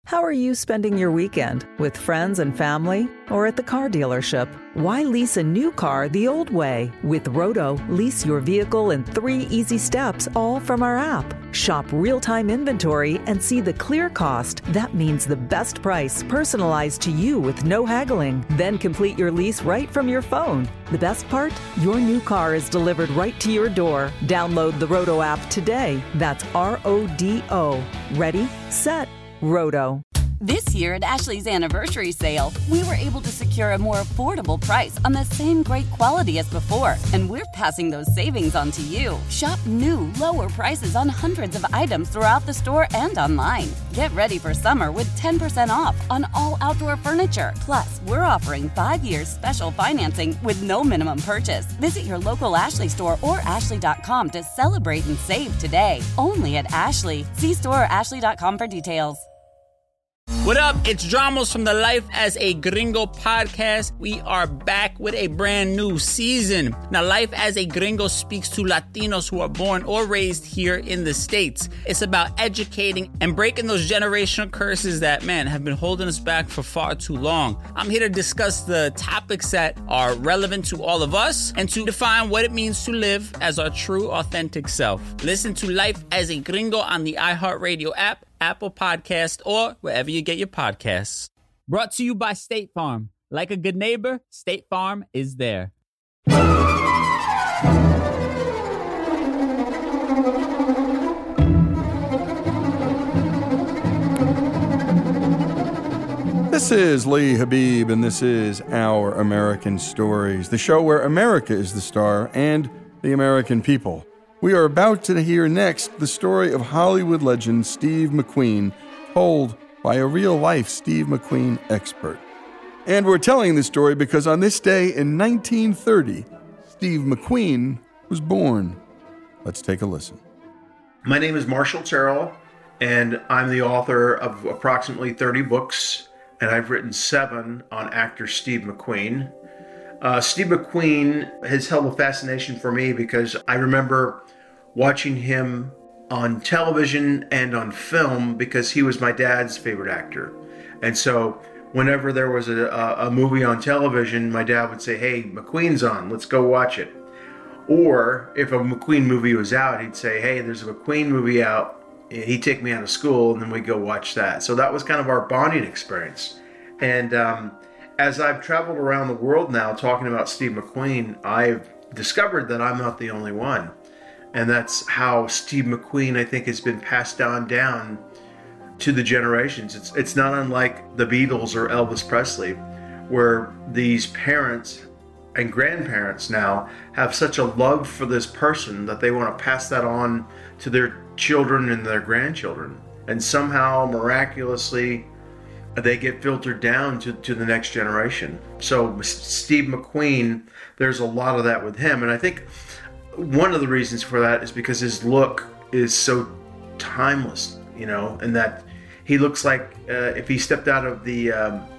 How are you spending your weekend? With friends and family? Or at the car dealership? Why lease a new car the old way? With Roto, lease your vehicle in 3 easy steps, all from our app. Shop real-time inventory and see the clear cost. That means the best price, personalized to you with no haggling. Then complete your lease right from your phone. The best part? Your new car is delivered right to your door. Download the Roto app today. That's RODO. Ready, set, Roto. This year at Ashley's anniversary sale, we were able to secure a more affordable price on the same great quality as before, and we're passing those savings on to you. Shop new, lower prices on hundreds of items throughout the store and online. Get ready for summer with 10% off on all outdoor furniture. Plus, we're offering 5 years special financing with no minimum purchase. Visit your local Ashley store or ashley.com to celebrate and save today. Only at Ashley. See store or ashley.com for details. What up? It's Dramos from the Life as a Gringo podcast. We are back with a brand new season. Now, Life as a Gringo speaks to Latinos who are born or raised here in the States. It's about educating and breaking those generational curses that, man, have been holding us back for far too long. I'm here to discuss the topics that are relevant to all of us and to define what it means to live as our true, authentic self. Listen to Life as a Gringo on the iHeartRadio app, Apple Podcast, or wherever you get your podcasts. Brought to you by State Farm. Like a good neighbor, State Farm is there. This is Lee Habib, and this is Our American Stories, the show where America is the star and the American people. We are about to hear next the story of Hollywood legend Steve McQueen, told by a real-life Steve McQueen expert. And we're telling this story because on this day in 1930, Steve McQueen was born. Let's take a listen. My name is Marshall Terrell, and I'm the author of approximately 30 books, and I've written 7 on actor Steve McQueen. Steve McQueen has held a fascination for me because I remember watching him on television and on film because he was my dad's favorite actor. And so whenever there was a movie on television, my dad would say, "Hey, McQueen's on, let's go watch it." Or if a McQueen movie was out, he'd say, "Hey, there's a McQueen movie out." He'd take me out of school and then we'd go watch that. So that was kind of our bonding experience. And as I've traveled around the world now talking about Steve McQueen, I've discovered that I'm not the only one. And that's how Steve McQueen, I think, has been passed down to the generations. It's not unlike the Beatles or Elvis Presley, where these parents and grandparents now have such a love for this person that they want to pass that on to their children and their grandchildren. And somehow, miraculously, they get filtered down to the next generation. So Steve McQueen, there's a lot of that with him. And I think one of the reasons for that is because his look is so timeless, and that he looks like if he stepped out of the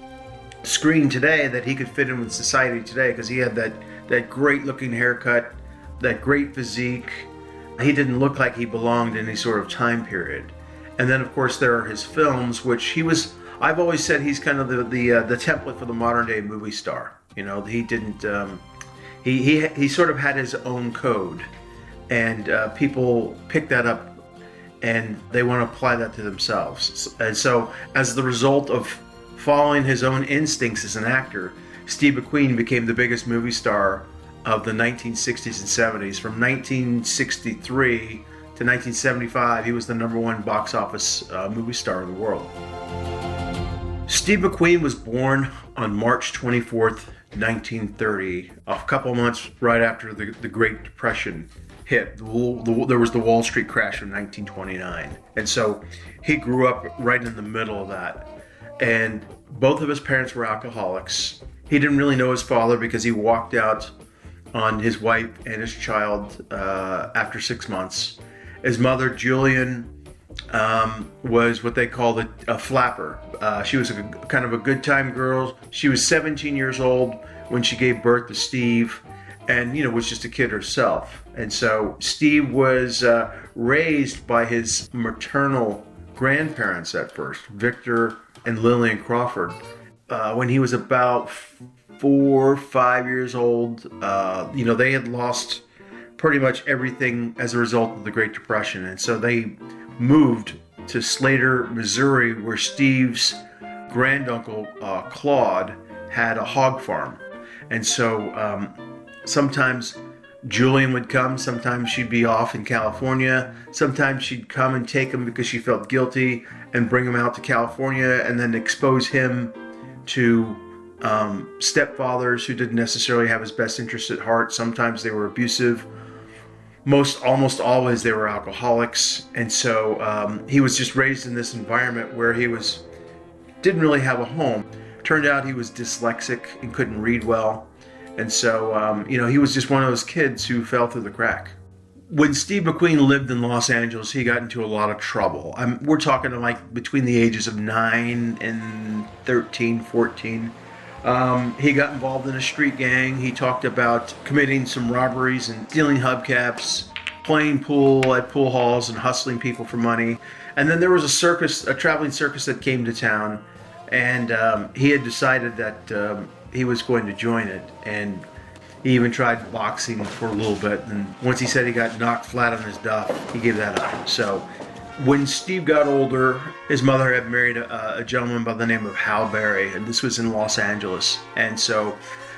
screen today, that he could fit in with society today, because he had that great looking haircut, that great physique. He didn't look like he belonged in any sort of time period. And then, of course, there are his films, which I've always said he's kind of the template for the modern day movie star. He didn't. He sort of had his own code, and people pick that up and they want to apply that to themselves. And so, as the result of following his own instincts as an actor, Steve McQueen became the biggest movie star of the 1960s and 70s. From 1963 to 1975, he was the #1 box office movie star in the world. Steve McQueen was born on March 24th, 1930, a couple months right after the Great Depression hit. There was the Wall Street crash of 1929. And so he grew up right in the middle of that. And both of his parents were alcoholics. He didn't really know his father because he walked out on his wife and his child after 6 months. His mother, Julian, was what they called a flapper. She was kind of a good time girl. She was 17 years old when she gave birth to Steve, and was just a kid herself. And so Steve was raised by his maternal grandparents at first, Victor and Lillian Crawford. When he was about 4 or 5 years old, they had lost pretty much everything as a result of the Great Depression. And so they moved to Slater, Missouri, where Steve's granduncle, Claude, had a hog farm. And so sometimes Julian would come, sometimes she'd be off in California, sometimes she'd come and take him because she felt guilty and bring him out to California and then expose him to stepfathers who didn't necessarily have his best interest at heart. Sometimes they were abusive. Almost always they were alcoholics. And so he was just raised in this environment where he didn't really have a home. Turned out he was dyslexic and couldn't read well. And so, he was just one of those kids who fell through the crack. When Steve McQueen lived in Los Angeles, he got into a lot of trouble. We're talking like between the ages of 9 and 13, 14. He got involved in a street gang. He talked about committing some robberies and stealing hubcaps, playing pool at pool halls and hustling people for money. And then there was a traveling circus that came to town, and he had decided that he was going to join it. And he even tried boxing for a little bit. And once he said he got knocked flat on his duff, he gave that up. So when Steve got older, his mother had married a gentleman by the name of Hal Berry, and this was in Los Angeles. And so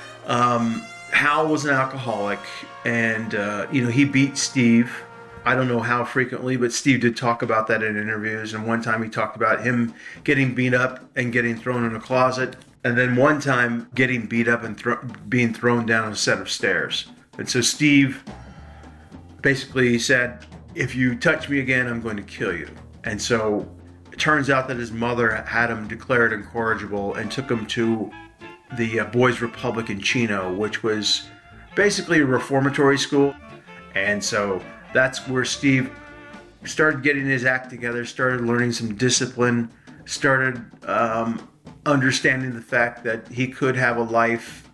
Hal was an alcoholic, and he beat Steve. I don't know how frequently, but Steve did talk about that in interviews. And one time he talked about him getting beat up and getting thrown in a closet. And then one time getting beat up and being thrown down a set of stairs. And so Steve basically said, if you touch me again, I'm going to kill you. And so it turns out that his mother had him declared incorrigible and took him to the Boys Republic in Chino, which was basically a reformatory school. And so that's where Steve started getting his act together, started learning some discipline, started understanding the fact that he could have a life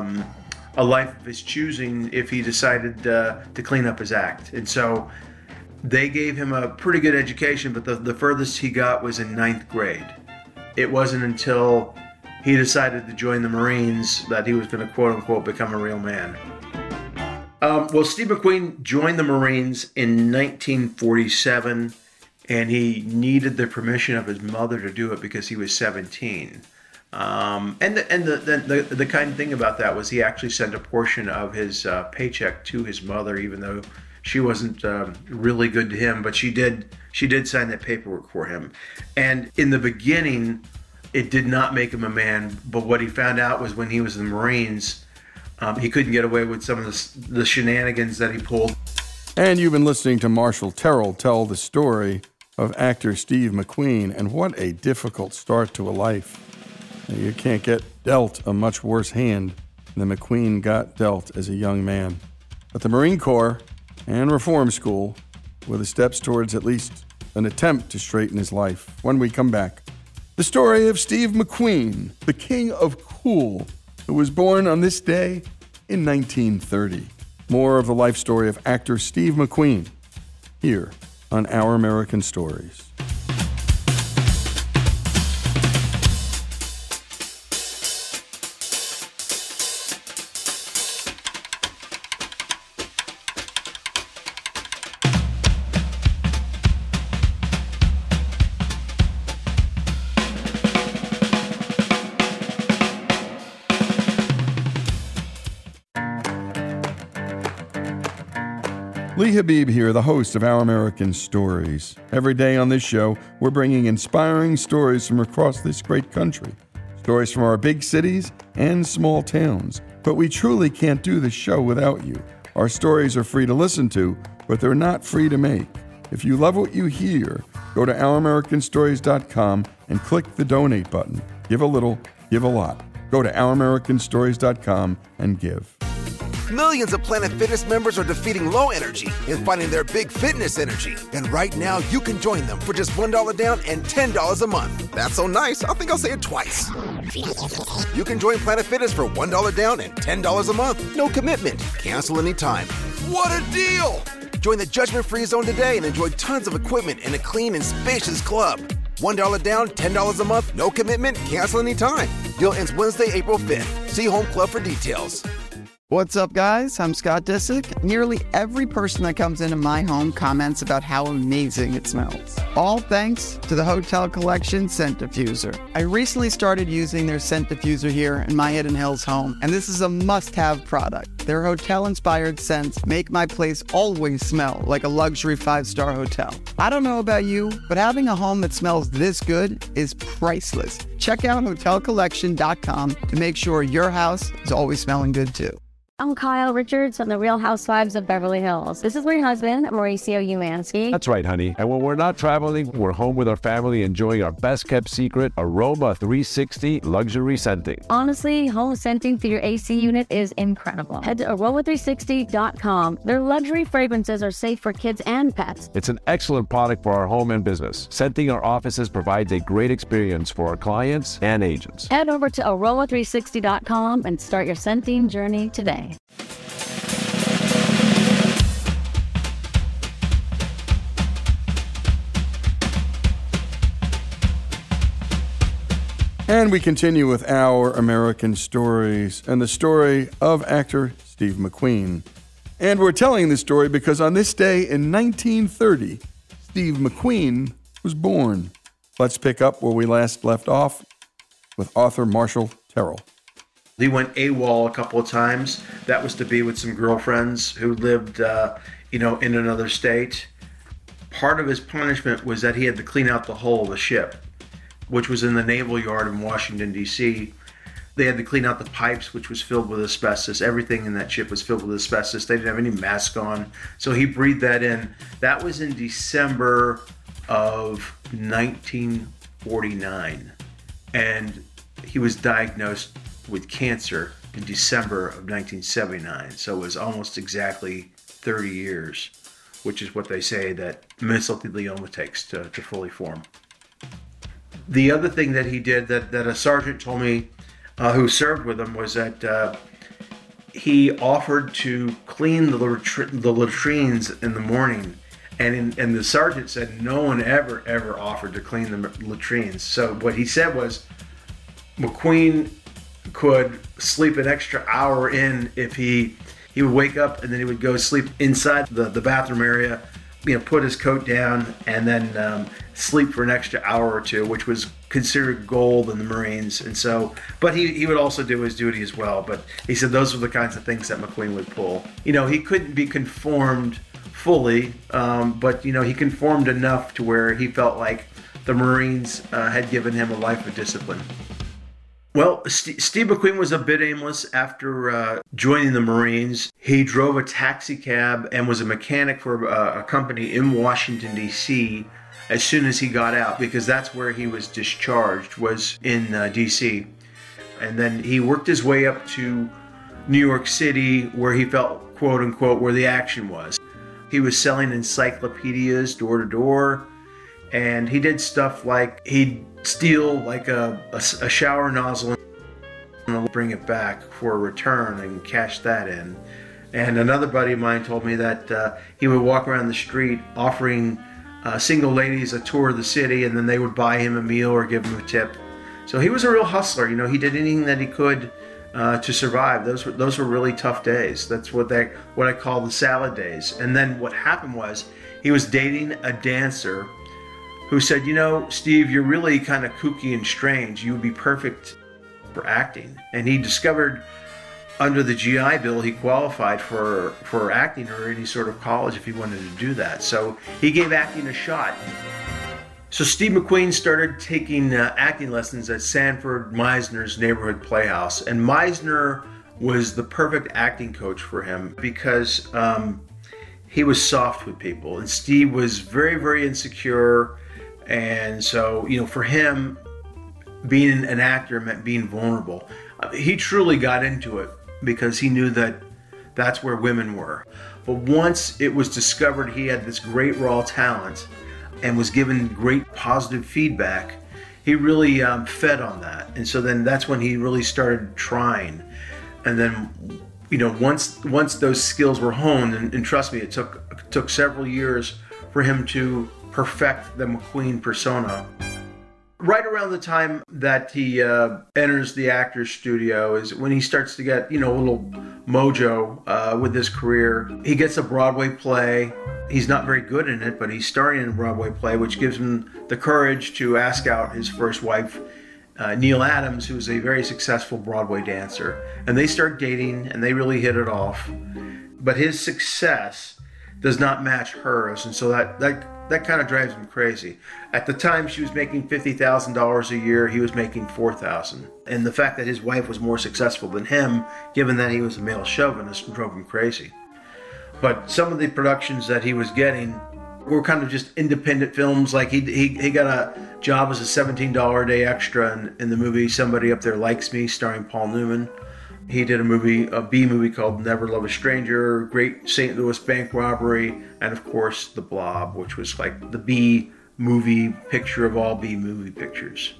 of his choosing if he decided to clean up his act. And so they gave him a pretty good education, but the furthest he got was in 9th grade. It wasn't until he decided to join the Marines that he was going to, quote unquote, become a real man. Steve McQueen joined the Marines in 1947, and he needed the permission of his mother to do it because he was 17. The kind thing about that was he actually sent a portion of his paycheck to his mother, even though she wasn't really good to him, but she did sign that paperwork for him. And in the beginning, it did not make him a man, but what he found out was when he was in the Marines, he couldn't get away with some of the shenanigans that he pulled. And you've been listening to Marshall Terrell tell the story of actor Steve McQueen, and what a difficult start to a life. You can't get dealt a much worse hand than McQueen got dealt as a young man. But the Marine Corps and Reform School were the steps towards at least an attempt to straighten his life. When we come back, the story of Steve McQueen, the king of cool, who was born on this day in 1930. More of the life story of actor Steve McQueen here on Our American Stories. Lee Habib here, the host of Our American Stories. Every day on this show, we're bringing inspiring stories from across this great country. Stories from our big cities and small towns. But we truly can't do this show without you. Our stories are free to listen to, but they're not free to make. If you love what you hear, go to OurAmericanStories.com and click the donate button. Give a little, give a lot. Go to OurAmericanStories.com and give. Millions of Planet Fitness members are defeating low energy and finding their big fitness energy. And right now, you can join them for just $1 down and $10 a month. That's so nice, I think I'll say it twice. You can join Planet Fitness for $1 down and $10 a month. No commitment. Cancel anytime. What a deal! Join the judgment-free zone today and enjoy tons of equipment in a clean and spacious club. $1 down, $10 a month, no commitment, cancel anytime. Deal ends Wednesday, April 5th. See Home Club for details. What's up, guys? I'm Scott Disick. Nearly every person that comes into my home comments about how amazing it smells. All thanks to the Hotel Collection Scent Diffuser. I recently started using their scent diffuser here in my Hidden Hills home, and this is a must-have product. Their hotel-inspired scents make my place always smell like a luxury 5-star hotel. I don't know about you, but having a home that smells this good is priceless. Check out hotelcollection.com to make sure your house is always smelling good, too. I'm Kyle Richards from The Real Housewives of Beverly Hills. This is my husband, Mauricio Umansky. That's right, honey. And when we're not traveling, we're home with our family enjoying our best-kept secret, Aroma 360 Luxury Scenting. Honestly, home scenting through your AC unit is incredible. Head to aroma360.com. Their luxury fragrances are safe for kids and pets. It's an excellent product for our home and business. Scenting our offices provides a great experience for our clients and agents. Head over to aroma360.com and start your scenting journey today. And we continue with Our American Stories and the story of actor Steve McQueen. And we're telling this story because on this day in 1930, Steve McQueen was born. Let's pick up where we last left off with author Marshall Terrell. He went AWOL a couple of times. That was to be with some girlfriends who lived, in another state. Part of his punishment was that he had to clean out the hull of the ship, which was in the Naval Yard in Washington, D.C. They had to clean out the pipes, which was filled with asbestos. Everything in that ship was filled with asbestos. They didn't have any mask on, so he breathed that in. That was in December of 1949, and he was diagnosed with cancer in December of 1979. So it was almost exactly 30 years, which is what they say that mesothelioma takes to fully form. The other thing that he did that a sergeant told me who served with him was that he offered to clean the latrines in the morning. And the sergeant said no one ever offered to clean the latrines. So what he said was McQueen could sleep an extra hour in if he would wake up and then he would go sleep inside the bathroom area, put his coat down and then sleep for an extra hour or two, which was considered gold in the Marines. And so, but he would also do his duty as well. But he said those were the kinds of things that McQueen would pull. He couldn't be conformed fully, but he conformed enough to where he felt like the Marines had given him a life of discipline. Well, Steve McQueen was a bit aimless after joining the Marines. He drove a taxi cab and was a mechanic for a company in Washington, D.C. as soon as he got out, because that's where he was discharged, was in D.C. And then he worked his way up to New York City, where he felt, quote unquote, where the action was. He was selling encyclopedias door to door, and he did stuff like he'd steal like a shower nozzle and bring it back for a return and cash that in. And another buddy of mine told me that he would walk around the street offering single ladies a tour of the city, and then they would buy him a meal or give him a tip. So he was a real hustler. He did anything that he could to survive. Those were really tough days. That's what I call the salad days. And then what happened was he was dating a dancer who said, Steve, you're really kind of kooky and strange. You would be perfect for acting. And he discovered under the GI Bill, he qualified for acting or any sort of college if he wanted to do that. So he gave acting a shot. So Steve McQueen started taking acting lessons at Sanford Meisner's Neighborhood Playhouse. And Meisner was the perfect acting coach for him because he was soft with people. And Steve was very, very insecure. And so, for him, being an actor meant being vulnerable. He truly got into it because he knew that that's where women were. But once it was discovered he had this great raw talent and was given great positive feedback, he really fed on that. And so then that's when he really started trying. And then once those skills were honed, and trust me, it took several years for him to perfect the McQueen persona. Right around the time that he enters the actor's studio is when he starts to get, a little mojo with his career. He gets a Broadway play. He's not very good in it, but he's starring in a Broadway play, which gives him the courage to ask out his first wife, Neil Adams, who is a very successful Broadway dancer. And they start dating, and they really hit it off. But his success does not match hers, and so that kind of drives him crazy. At the time, she was making $50,000 a year. He was making $4,000. And the fact that his wife was more successful than him, given that he was a male chauvinist, drove him crazy. But some of the productions that he was getting were kind of just independent films. Like he got a job as a $17 a day extra in the movie Somebody Up There Likes Me, starring Paul Newman. He did a B movie called Never Love a Stranger, Great St. Louis Bank Robbery, and of course The Blob, which was like the B movie picture of all B movie pictures.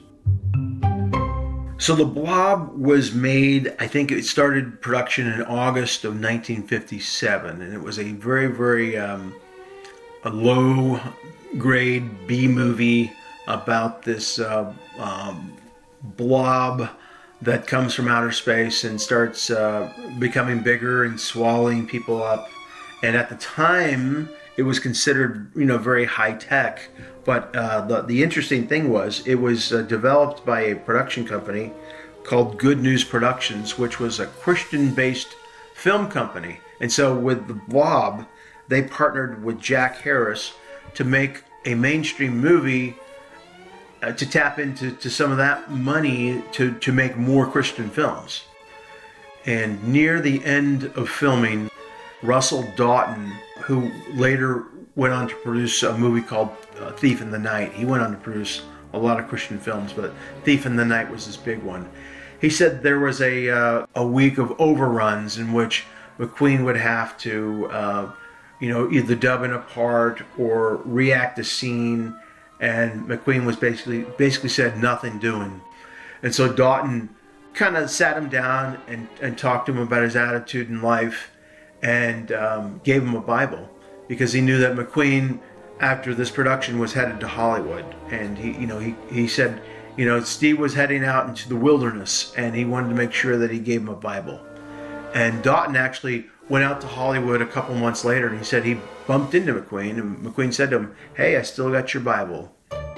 So The Blob was made, I think it started production in August of 1957, and it was a very, very a low-grade B movie about this blob that comes from outer space and starts becoming bigger and swallowing people up. And at the time, it was considered, very high tech. But the interesting thing was, it was developed by a production company called Good News Productions, which was a Christian-based film company. And so with The Blob, they partnered with Jack Harris to make a mainstream movie to tap into some of that money to make more Christian films. And near the end of filming, Russell Doughton, who later went on to produce a movie called Thief in the Night. He went on to produce a lot of Christian films, but Thief in the Night was his big one. He said there was a week of overruns in which McQueen would have to, either dub in a part or react a scene, and McQueen was basically said nothing doing. And so Doughton kind of sat him down and talked to him about his attitude in life, and gave him a Bible, because he knew that McQueen, after this production, was headed to Hollywood. And he said, Steve was heading out into the wilderness, and he wanted to make sure that he gave him a Bible. And Doughton actually went out to Hollywood a couple months later, and he said he bumped into McQueen, and McQueen said to him, "Hey, I still got your Bible."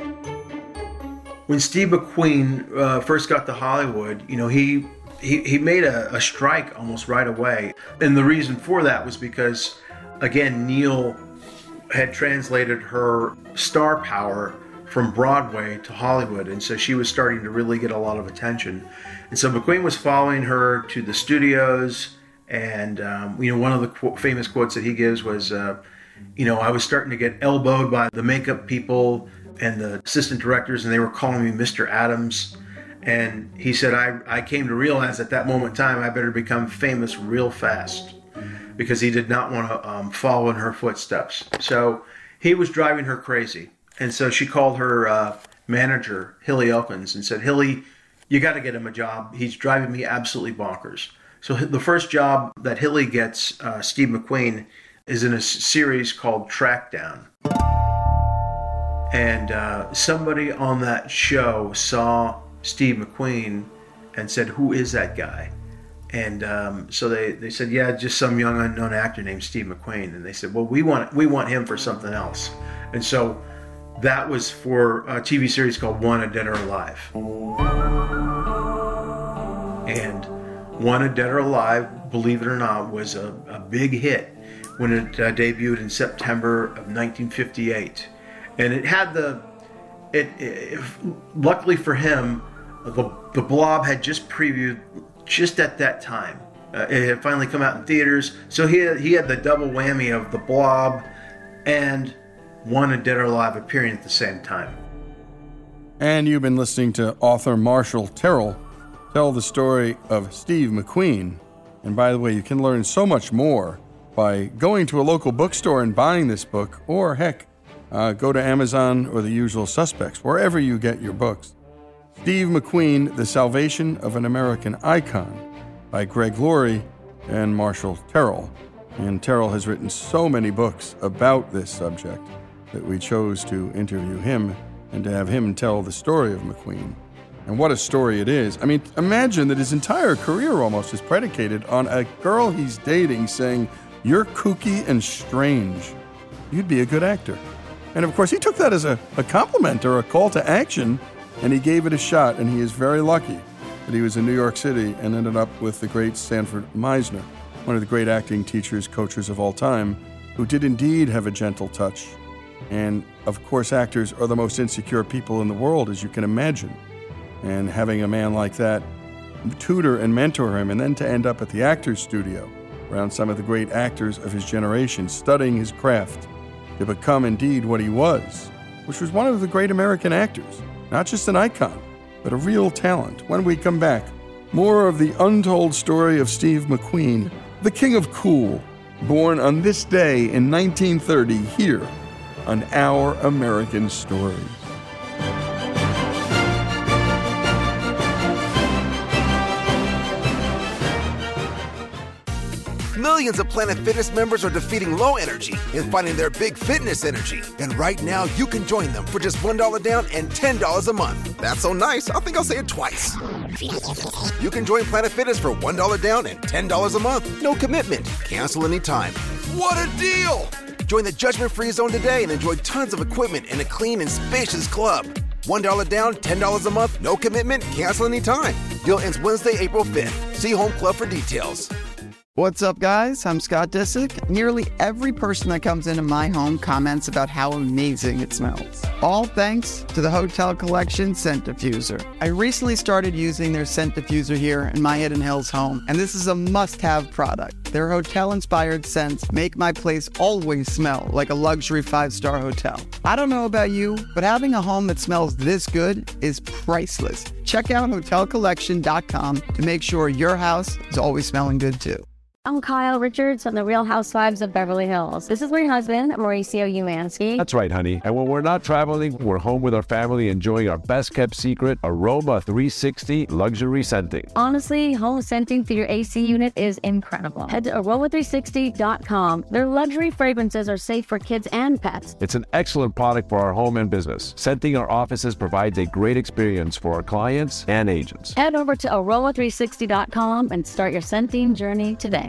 When Steve McQueen first got to Hollywood, he made a strike almost right away. And the reason for that was because, again, Neil had translated her star power from Broadway to Hollywood, and so she was starting to really get a lot of attention. And so McQueen was following her to the studios, and one of the famous quotes that he gives was, I was starting to get elbowed by the makeup people and the assistant directors, and they were calling me Mr. Adams. And he said, I came to realize at that moment in time I better become famous real fast, because he did not want to follow in her footsteps. So he was driving her crazy. And so she called her manager, Hilly Elkins, and said, "Hilly, you got to get him a job. He's driving me absolutely bonkers." So the first job that Hilly gets Steve McQueen is in a series called Trackdown. And somebody on that show saw Steve McQueen and said, "Who is that guy?" And so they said, "Yeah, just some young unknown actor named Steve McQueen." And they said, "Well, we want him for something else." And so that was for a TV series called Wanted Dead or Alive. And Wanted Dead or Alive, believe it or not, was a big hit when it debuted in September of 1958. And it had luckily for him, the Blob had just previewed just at that time. It had finally come out in theaters, so he had the double whammy of the Blob and Wanted Dead or Alive appearing at the same time. And you've been listening to author Marshall Terrell tell the story of Steve McQueen. And by the way, you can learn so much more by going to a local bookstore and buying this book, or heck, go to Amazon or the usual suspects, wherever you get your books. Steve McQueen, The Salvation of an American Icon by Greg Laurie, and Marshall Terrell. And Terrell has written so many books about this subject that we chose to interview him and to have him tell the story of McQueen. And what a story it is. I mean, imagine that his entire career almost is predicated on a girl he's dating saying, "You're kooky and strange. You'd be a good actor." And of course, he took that as a compliment or a call to action, and he gave it a shot, and he is very lucky that he was in New York City and ended up with the great Sanford Meisner, one of the great acting teachers, coaches of all time, who did indeed have a gentle touch. And of course, actors are the most insecure people in the world, as you can imagine. And having a man like that tutor and mentor him, and then to end up at the Actors Studio, around some of the great actors of his generation, studying his craft, to become indeed what he was, which was one of the great American actors, not just an icon, but a real talent. When we come back, more of the untold story of Steve McQueen, the King of Cool, born on this day in 1930 here on Our American Stories. Millions of Planet Fitness members are defeating low energy and finding their big fitness energy. And right now, you can join them for just $1 down and $10 a month. That's so nice, I think I'll say it twice. You can join Planet Fitness for $1 down and $10 a month. No commitment. Cancel anytime. What a deal! Join the judgment-free zone today and enjoy tons of equipment in a clean and spacious club. $1 down, $10 a month, no commitment, cancel anytime. Deal ends Wednesday, April 5th. See Home Club for details. What's up, guys? I'm Scott Disick. Nearly every person that comes into my home comments about how amazing it smells. All thanks to the Hotel Collection Scent Diffuser. I recently started using their scent diffuser here in my Hidden Hills home, and this is a must-have product. Their hotel-inspired scents make my place always smell like a luxury 5-star hotel. I don't know about you, but having a home that smells this good is priceless. Check out hotelcollection.com to make sure your house is always smelling good too. I'm Kyle Richards from The Real Housewives of Beverly Hills. This is my husband, Mauricio Umansky. That's right, honey. And when we're not traveling, we're home with our family enjoying our best-kept secret, Aroma 360 luxury scenting. Honestly, home scenting through your AC unit is incredible. Head to aroma360.com. Their luxury fragrances are safe for kids and pets. It's an excellent product for our home and business. Scenting our offices provides a great experience for our clients and agents. Head over to aroma360.com and start your scenting journey today.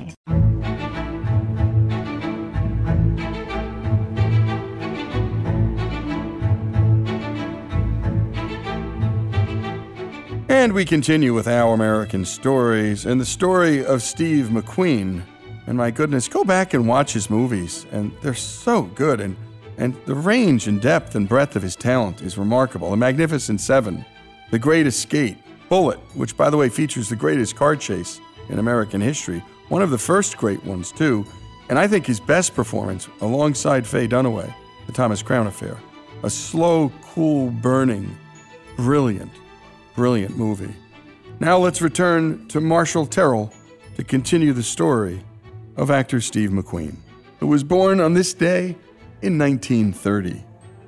And we continue with Our American Stories and the story of Steve McQueen. And my goodness, go back and watch his movies, and they're so good. And the range and depth and breadth of his talent is remarkable. The Magnificent Seven, The Great Escape, Bullet, which, by the way, features the greatest car chase in American history. One of the first great ones, too. And I think his best performance, alongside Faye Dunaway, The Thomas Crown Affair. A slow, cool, burning, brilliant movie. Now let's return to Marshall Terrell to continue the story of actor Steve McQueen, who was born on this day in 1930.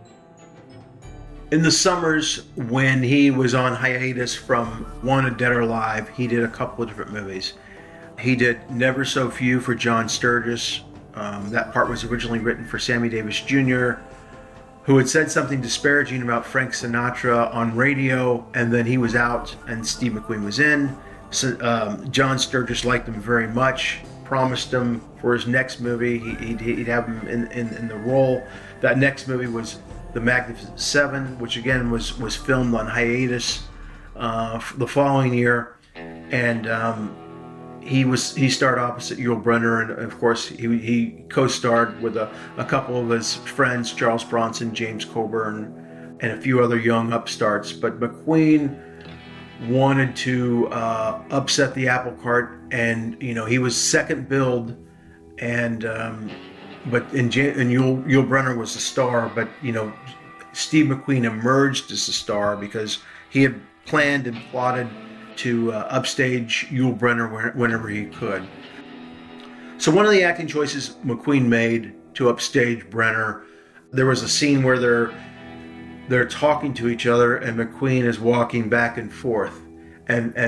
In the summers when he was on hiatus from Wanted Dead or Alive, he did a couple of different movies. He did Never So Few for John Sturgis. That part was originally written for Sammy Davis Jr., who had said something disparaging about Frank Sinatra on radio, and then he was out and Steve McQueen was in. So, John Sturgis liked him very much, promised him for his next movie he'd have him in the role. That next movie was The Magnificent Seven, which again was filmed on hiatus the following year, and he starred opposite Yul Brynner, and of course he co-starred with a couple of his friends, Charles Bronson, James Coburn, and a few other young upstarts. But McQueen wanted to upset the apple cart, and he was second billed, and Yul Brynner was the star, but Steve McQueen emerged as the star because he had planned and plotted to upstage Yul Brynner whenever he could. So one of the acting choices McQueen made to upstage Brynner, there was a scene where they're talking to each other and McQueen is walking back and forth, and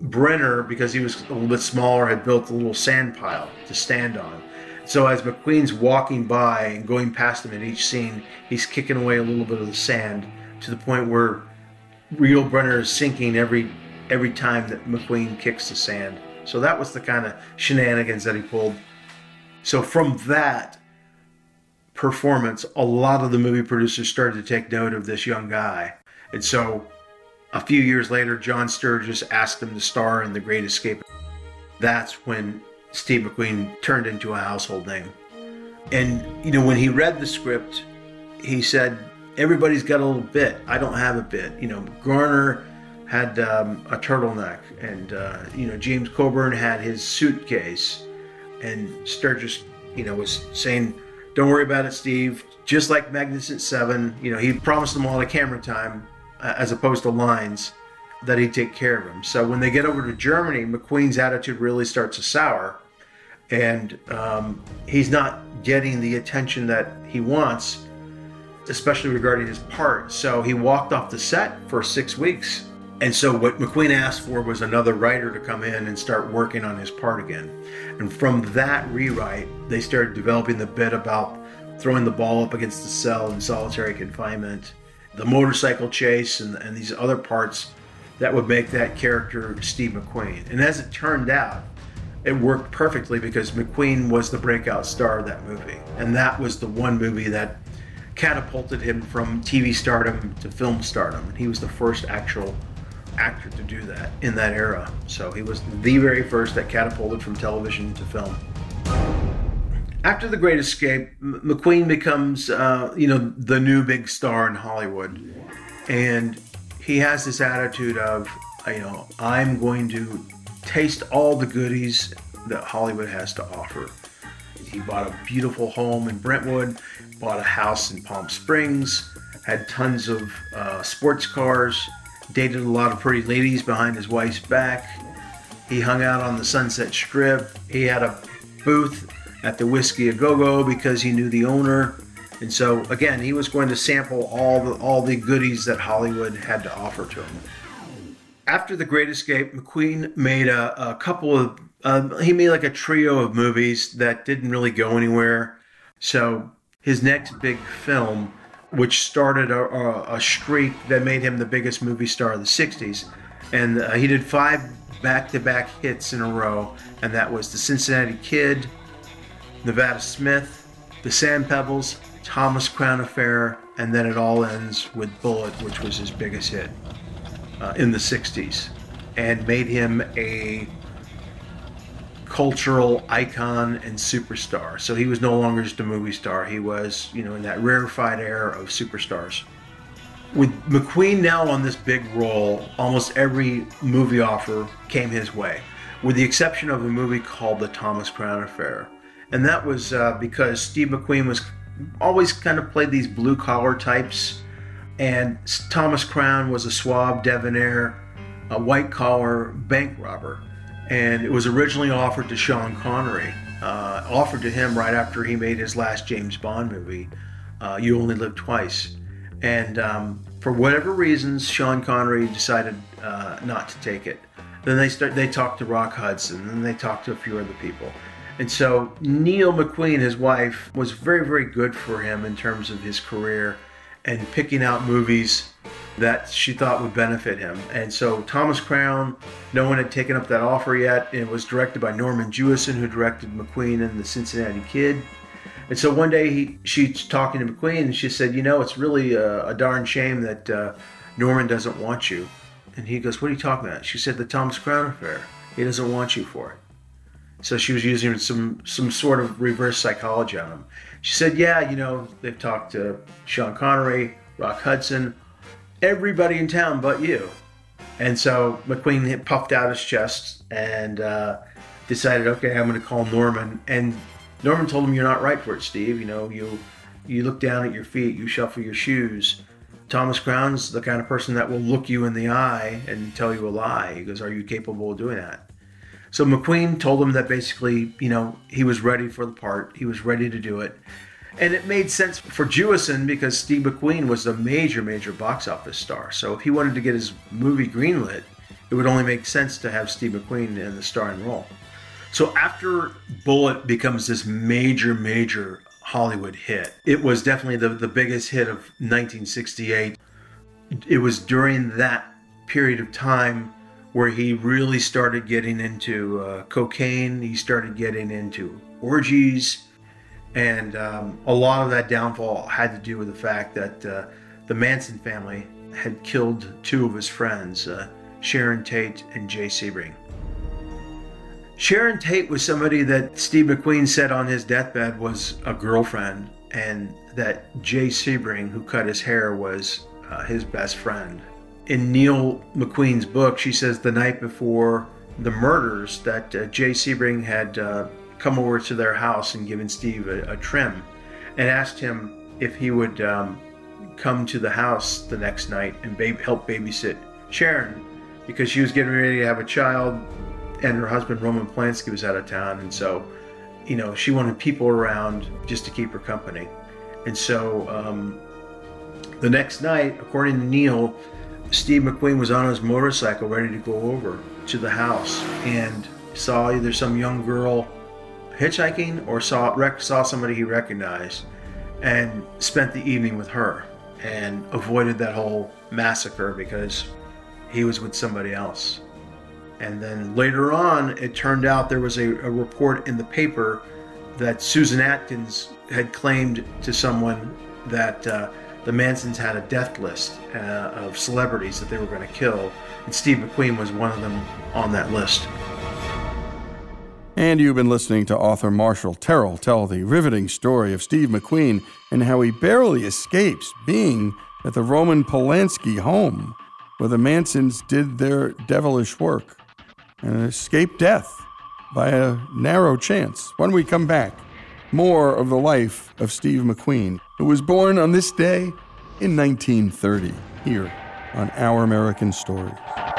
Brenner, because he was a little bit smaller, had built a little sand pile to stand on. So as McQueen's walking by and going past him in each scene, he's kicking away a little bit of the sand to the point where Yul Brynner is sinking every time that McQueen kicks the sand. So that was the kind of shenanigans that he pulled. So from that performance, a lot of the movie producers started to take note of this young guy. And so a few years later, John Sturges asked him to star in The Great Escape. That's when Steve McQueen turned into a household name. And, when he read the script, he said, everybody's got a little bit. I don't have a bit. Garner had a turtleneck, and, James Coburn had his suitcase. And Sturges, was saying, don't worry about it, Steve. Just like Magnificent Seven, he promised them all the camera time as opposed to lines, that he'd take care of him. So when they get over to Germany, McQueen's attitude really starts to sour. And he's not getting the attention that he wants, especially regarding his part. So he walked off the set for 6 weeks. And so what McQueen asked for was another writer to come in and start working on his part again. And from that rewrite, they started developing the bit about throwing the ball up against the cell in solitary confinement, the motorcycle chase, and these other parts that would make that character Steve McQueen. And as it turned out, it worked perfectly because McQueen was the breakout star of that movie. And that was the one movie that catapulted him from TV stardom to film stardom. And he was the first actual actor to do that in that era. So he was the very first that catapulted from television to film. After The Great Escape, McQueen becomes, the new big star in Hollywood. And he has this attitude of, I'm going to taste all the goodies that Hollywood has to offer. He bought a beautiful home in Brentwood, bought a house in Palm Springs, had tons of sports cars, dated a lot of pretty ladies behind his wife's back. He hung out on the Sunset Strip. He had a booth at the Whiskey A Go-Go because he knew the owner. And so, again, he was going to sample all the goodies that Hollywood had to offer to him. After The Great Escape, McQueen made a couple of, he made like a trio of movies that didn't really go anywhere. So his next big film, which started a streak that made him the biggest movie star of the 60s. And he did 5 back-to-back hits in a row. And that was The Cincinnati Kid, Nevada Smith, The Sand Pebbles, Thomas Crown Affair, and then it all ends with Bullet, which was his biggest hit in the 60s, and made him a cultural icon and superstar. So he was no longer just a movie star. He was, in that rarefied era of superstars. With McQueen now on this big role, almost every movie offer came his way, with the exception of a movie called The Thomas Crown Affair. And that was because Steve McQueen was always kind of played these blue-collar types, and Thomas Crown was a suave debonair, a white-collar bank robber. And it was originally offered to Sean Connery, offered to him right after he made his last James Bond movie, You Only Live Twice. And for whatever reasons, Sean Connery decided not to take it. Then they talked to Rock Hudson, and they talked to a few other people. And so Neil McQueen, his wife, was very, very good for him in terms of his career and picking out movies that she thought would benefit him. And so Thomas Crown, no one had taken up that offer yet. It was directed by Norman Jewison, who directed McQueen in The Cincinnati Kid. And so one day she's talking to McQueen, and she said, it's really a darn shame that Norman doesn't want you. And he goes, what are you talking about? She said, The Thomas Crown Affair. He doesn't want you for it. So she was using some sort of reverse psychology on him. She said, they've talked to Sean Connery, Rock Hudson, everybody in town but you. And so McQueen puffed out his chest and decided, okay, I'm going to call Norman. And Norman told him, you're not right for it, Steve. You look down at your feet, you shuffle your shoes. Thomas Crown's the kind of person that will look you in the eye and tell you a lie. He goes, are you capable of doing that? So McQueen told him that basically, he was ready for the part. He was ready to do it. And it made sense for Jewison because Steve McQueen was a major, major box office star. So if he wanted to get his movie greenlit, it would only make sense to have Steve McQueen in the starring role. So after Bullitt becomes this major Hollywood hit, it was definitely the biggest hit of 1968. It was during that period of time where he really started getting into cocaine. He started getting into orgies. And a lot of that downfall had to do with the fact that the Manson family had killed two of his friends, Sharon Tate and Jay Sebring. Sharon Tate was somebody that Steve McQueen said on his deathbed was a girlfriend, and that Jay Sebring, who cut his hair, was his best friend. In Neil McQueen's book, she says the night before the murders that Jay Sebring had come over to their house and given Steve a trim and asked him if he would come to the house the next night and help babysit Sharon, because she was getting ready to have a child and her husband Roman Polanski was out of town, and so she wanted people around just to keep her company. And so the next night, according to Neil, Steve McQueen was on his motorcycle ready to go over to the house and saw either some young girl hitchhiking or saw somebody he recognized and spent the evening with her and avoided that whole massacre because he was with somebody else. And then later on, it turned out there was a report in the paper that Susan Atkins had claimed to someone that the Mansons had a death list of celebrities that they were going to kill, and Steve McQueen was one of them on that list. And you've been listening to author Marshall Terrell tell the riveting story of Steve McQueen and how he barely escapes being at the Roman Polanski home where the Mansons did their devilish work and escaped death by a narrow chance. When we come back, more of the life of Steve McQueen, who was born on this day in 1930, here on Our American Stories.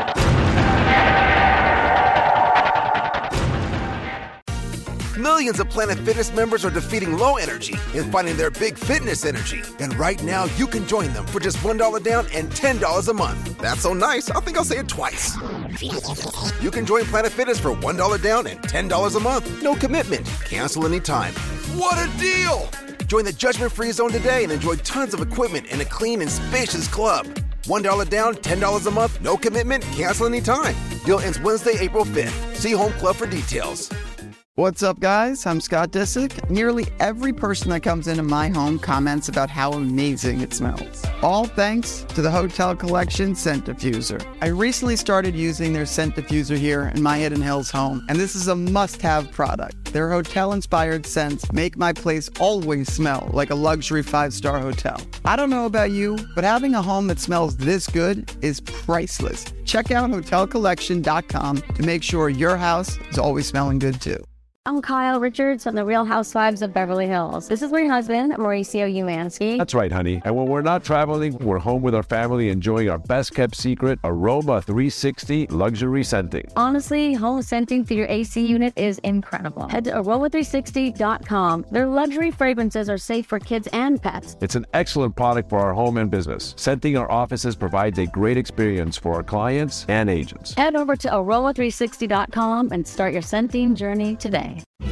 Millions of Planet Fitness members are defeating low energy and finding their big fitness energy. And right now, you can join them for just $1 down and $10 a month. That's so nice, I think I'll say it twice. You can join Planet Fitness for $1 down and $10 a month. No commitment. Cancel anytime. What a deal! Join the judgment-free zone today and enjoy tons of equipment in a clean and spacious club. $1 down, $10 a month, no commitment, cancel anytime. Deal ends Wednesday, April 5th. See Home Club for details. What's up, guys? I'm Scott Disick. Nearly every person that comes into my home comments about how amazing it smells. All thanks to the Hotel Collection Scent Diffuser. I recently started using their scent diffuser here in my Hidden Hills home, and this is a must-have product. Their hotel-inspired scents make my place always smell like a luxury 5-star hotel. I don't know about you, but having a home that smells this good is priceless. Check out hotelcollection.com to make sure your house is always smelling good too. I'm Kyle Richards from The Real Housewives of Beverly Hills. This is my husband, Mauricio Umansky. That's right, honey. And when we're not traveling, we're home with our family enjoying our best-kept secret, Aroma 360 luxury scenting. Honestly, home scenting through your AC unit is incredible. Head to aroma360.com. Their luxury fragrances are safe for kids and pets. It's an excellent product for our home and business. Scenting our offices provides a great experience for our clients and agents. Head over to aroma360.com and start your scenting journey today.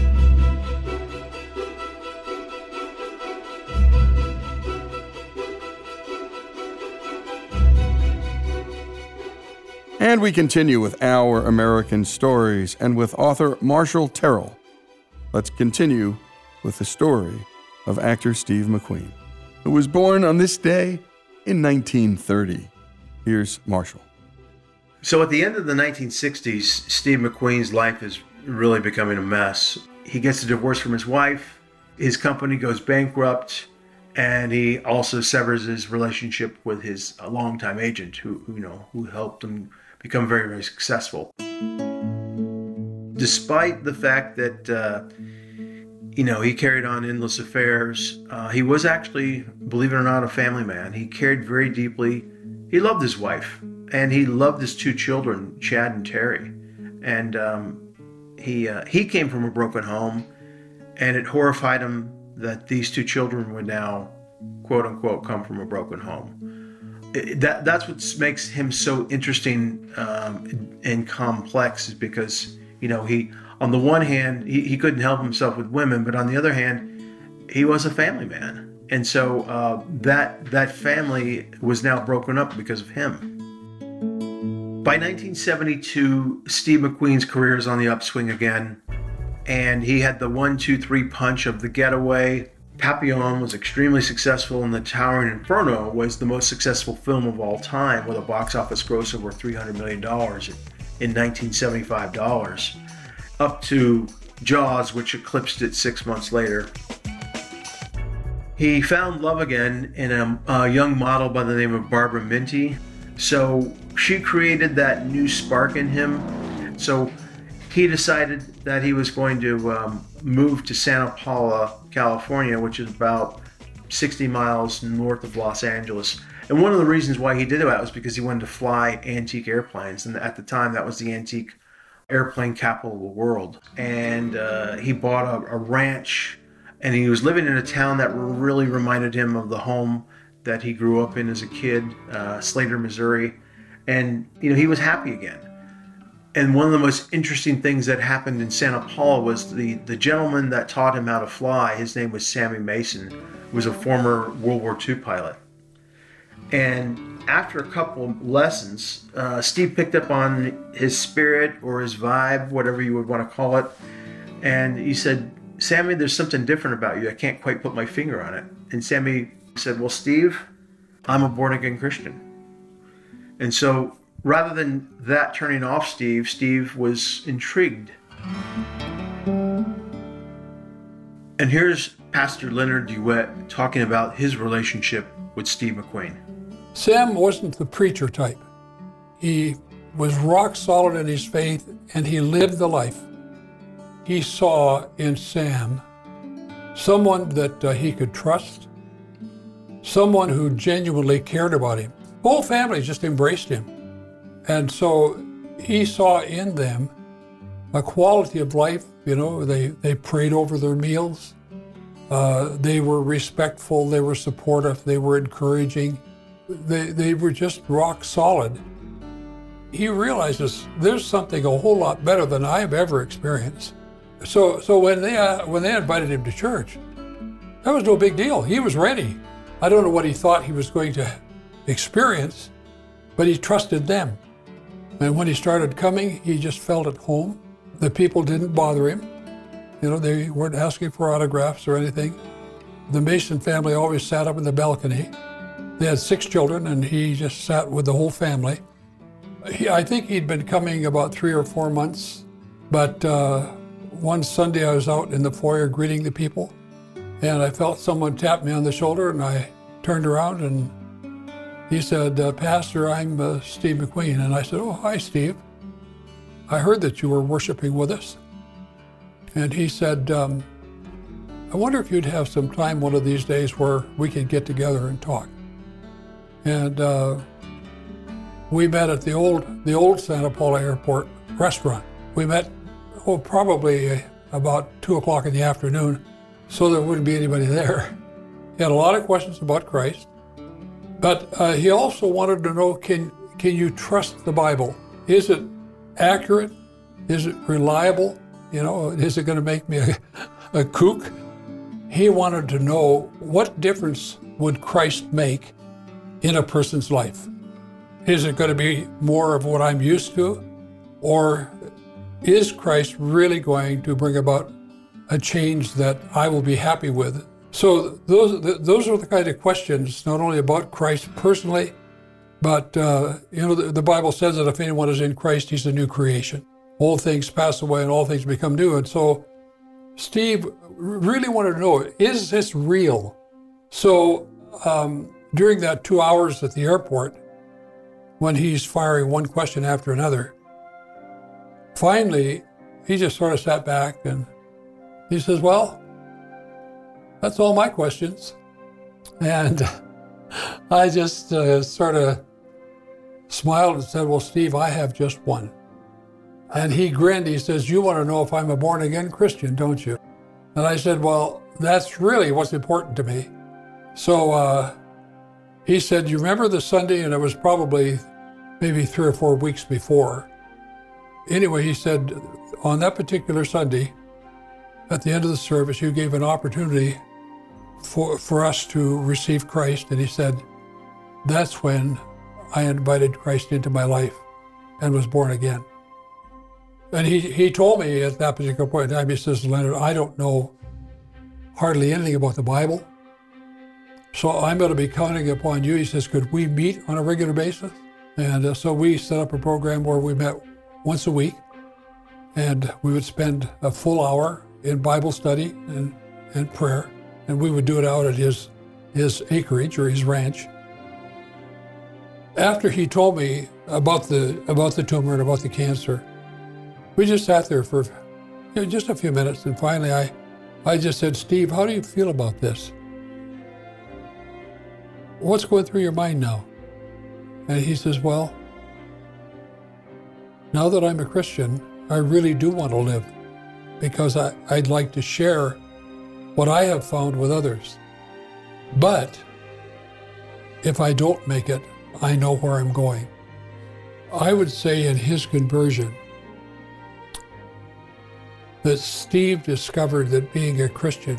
And we continue with Our American Stories and with author Marshall Terrell. Let's continue with the story of actor Steve McQueen, who was born on this day in 1930. Here's Marshall. So at the end of the 1960s, Steve McQueen's life is really becoming a mess. He gets a divorce from his wife, his company goes bankrupt, and he also severs his relationship with his longtime agent who helped him become very, very successful. Despite the fact that he carried on endless affairs, he was actually, believe it or not, a family man. He cared very deeply. He loved his wife, and he loved his two children, Chad and Terry. And he came from a broken home, and it horrified him that these two children would now, quote unquote, come from a broken home. that's what makes him so interesting and complex, is because, he, on the one hand, he couldn't help himself with women, but on the other hand, he was a family man. And so that family was now broken up because of him. By 1972, Steve McQueen's career is on the upswing again, and he had the 1-2-3 punch of The Getaway. Papillon was extremely successful, and The Towering Inferno was the most successful film of all time, with a box office gross over $300 million in 1975 dollars, up to Jaws, which eclipsed it 6 months later. He found love again in a young model by the name of Barbara Minty. So she created that new spark in him. So he decided that he was going to move to Santa Paula, California, which is about 60 miles north of Los Angeles. And one of the reasons why he did that was because he wanted to fly antique airplanes. And at the time, that was the antique airplane capital of the world. And he bought a ranch, and he was living in a town that really reminded him of the home that he grew up in as a kid, Slater, Missouri. And, he was happy again. And one of the most interesting things that happened in Santa Paula was the gentleman that taught him how to fly. His name was Sammy Mason, who was a former World War II pilot. And after a couple of lessons, Steve picked up on his spirit or his vibe, whatever you would want to call it. And he said, "Sammy, there's something different about you. I can't quite put my finger on it." And Sammy said, "Well, Steve, I'm a born-again Christian." And so rather than that turning off Steve was intrigued. And here's Pastor Leonard DeWitt talking about his relationship with Steve McQueen. Sam wasn't the preacher type. He was rock solid in his faith, and he lived the life. He saw in Sam someone that he could trust, someone who genuinely cared about him. The whole family just embraced him. And so he saw in them a quality of life. They prayed over their meals. They were respectful. They were supportive. They were encouraging. They were just rock solid. He realizes there's something a whole lot better than I've ever experienced. So when they invited him to church, that was no big deal. He was ready. I don't know what he thought he was going to experience, but he trusted them. And when he started coming, he just felt at home. The people didn't bother him. They weren't asking for autographs or anything. The Mason family always sat up in the balcony. They had 6 children, and he just sat with the whole family. I think he'd been coming about 3 or 4 months, but one Sunday I was out in the foyer greeting the people, and I felt someone tap me on the shoulder, and I turned around, and he said, "Pastor, I'm Steve McQueen." And I said, "Oh, hi, Steve. I heard that you were worshiping with us." And he said, "I wonder if you'd have some time one of these days where we could get together and talk." And we met at the old Santa Paula Airport restaurant. We met probably about 2 o'clock in the afternoon, so there wouldn't be anybody there. He had a lot of questions about Christ, but he also wanted to know, can you trust the Bible? Is it accurate? Is it reliable? Is it going to make me a kook? He wanted to know, what difference would Christ make in a person's life? Is it going to be more of what I'm used to? Or is Christ really going to bring about a change that I will be happy with? So those are the kind of questions, not only about Christ personally, but the Bible says that if anyone is in Christ, he's a new creation. All things pass away and all things become new. And so Steve really wanted to know, is this real? So during that 2 hours at the airport, when he's firing one question after another, finally, he just sort of sat back and he says, "Well, that's all my questions." And I just sort of smiled and said, "Well, Steve, I have just one." And he grinned. He says, "You want to know if I'm a born-again Christian, don't you?" And I said, "Well, that's really what's important to me." So He said, you remember the Sunday? And it was probably maybe 3 or 4 weeks before. Anyway, he said, on that particular Sunday, at the end of the service, you gave an opportunity for us to receive Christ. And he said, that's when I invited Christ into my life and was born again. And he told me at that particular point in time, he says, Leonard, I don't know hardly anything about the Bible, so I'm going to be counting upon you. He says, could we meet on a regular basis? And so we set up a program where we met once a week, and we would spend a full hour in Bible study and prayer, and we would do it out at his acreage or his ranch. After he told me about the tumor and about the cancer, we just sat there for just a few minutes, and finally I just said, Steve, how do you feel about this? What's going through your mind now? And he says, well, now that I'm a Christian, I really do want to live because I'd like to share what I have found with others. But if I don't make it, I know where I'm going. I would say in his conversion that Steve discovered that being a Christian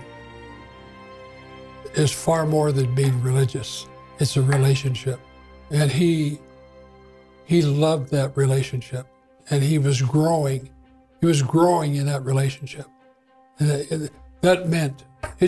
is far more than being religious. It's a relationship. And he loved that relationship. And he was growing. He was growing in that relationship. And that meant,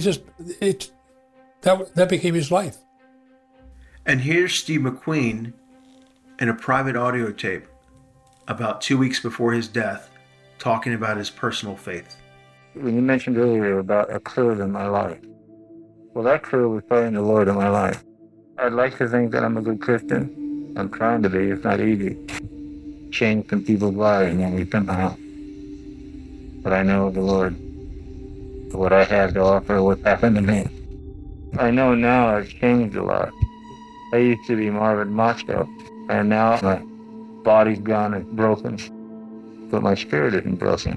that became his life. And here's Steve McQueen in a private audio tape about 2 weeks before his death, talking about his personal faith. When you mentioned earlier about a curve in my life, well, that curve was finding the Lord in my life. I'd like to think that I'm a good Christian. I'm trying to be. It's not easy. Change some people's lives maybe somehow. But I know the Lord, what I have to offer, what's happened to me. I know now I've changed a lot. I used to be Marvin macho, and now my body's gone and broken, but my spirit isn't broken.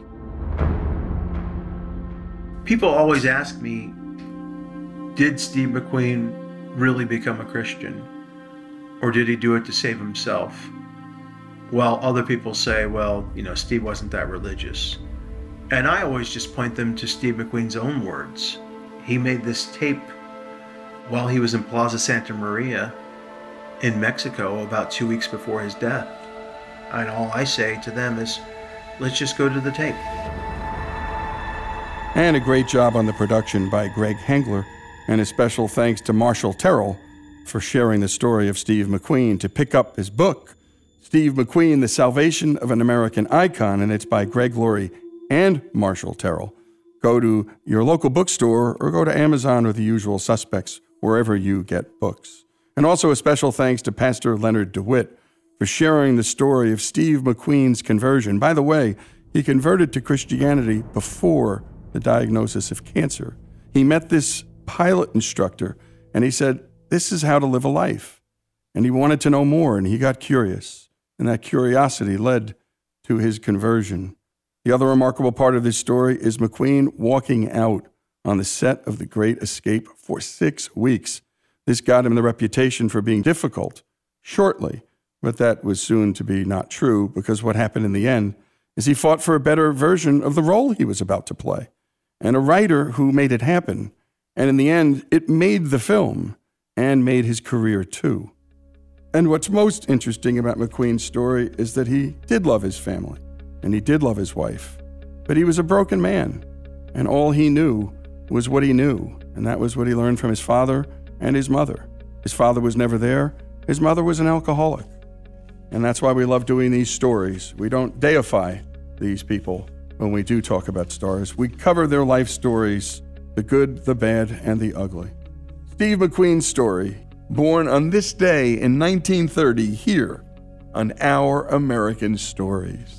People always ask me, did Steve McQueen really become a Christian? Or did he do it to save himself? While other people say, well, Steve wasn't that religious. And I always just point them to Steve McQueen's own words. He made this tape while he was in Plaza Santa Maria in Mexico about 2 weeks before his death. And all I say to them is, let's just go to the tape. And a great job on the production by Greg Hengler, and a special thanks to Marshall Terrell for sharing the story of Steve McQueen. To pick up his book, Steve McQueen, The Salvation of an American Icon, and it's by Greg Laurie and Marshall Terrell. Go to your local bookstore or go to Amazon or the usual suspects, wherever you get books. And also a special thanks to Pastor Leonard DeWitt for sharing the story of Steve McQueen's conversion. By the way, he converted to Christianity before the diagnosis of cancer. He met this pilot instructor and he said, this is how to live a life. And he wanted to know more and he got curious. And that curiosity led to his conversion. The other remarkable part of this story is McQueen walking out on the set of The Great Escape for 6 weeks. This got him the reputation for being difficult shortly, but that was soon to be not true because what happened in the end is he fought for a better version of the role he was about to play and a writer who made it happen. And in the end, it made the film and made his career too. And what's most interesting about McQueen's story is that he did love his family and he did love his wife, but he was a broken man and all he knew was what he knew, and that was what he learned from his father and his mother. His father was never there. His mother was an alcoholic. And that's why we love doing these stories. We don't deify these people when we do talk about stars. We cover their life stories, the good, the bad, and the ugly. Steve McQueen's story, born on this day in 1930 here on Our American Stories.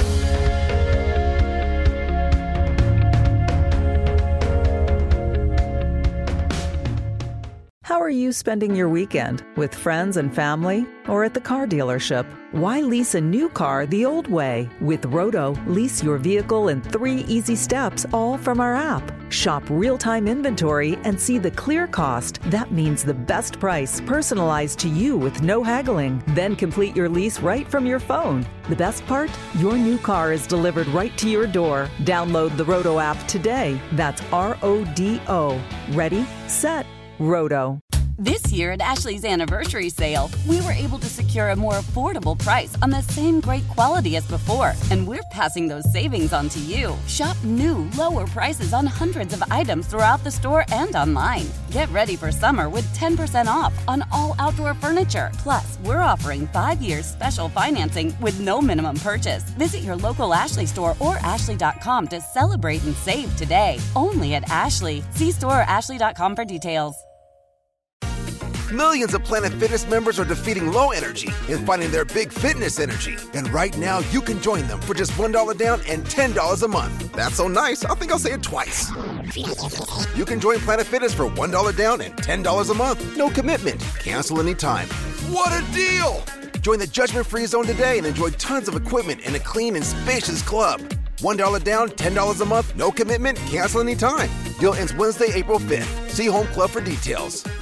How are you spending your weekend? With friends and family or at the car dealership? Why lease a new car the old way? With Roto, lease your vehicle in 3 easy steps, all from our app. Shop real-time inventory and see the clear cost. That means the best price personalized to you with no haggling. Then complete your lease right from your phone. The best part? Your new car is delivered right to your door. Download the Roto app today. That's RODO. Ready, set, Roto. This year at Ashley's anniversary sale, we were able to secure a more affordable price on the same great quality as before, and we're passing those savings on to you. Shop new, lower prices on hundreds of items throughout the store and online. Get ready for summer with 10% off on all outdoor furniture. Plus, we're offering 5 years special financing with no minimum purchase. Visit your local Ashley store or ashley.com to celebrate and save today. Only at Ashley. See store or ashley.com for details. Millions of Planet Fitness members are defeating low energy and finding their big fitness energy. And right now, you can join them for just $1 down and $10 a month. That's so nice, I think I'll say it twice. You can join Planet Fitness for $1 down and $10 a month. No commitment. Cancel anytime. What a deal! Join the judgment-free zone today and enjoy tons of equipment in a clean and spacious club. $1 down, $10 a month, no commitment, cancel anytime. Deal ends Wednesday, April 5th. See Home Club for details.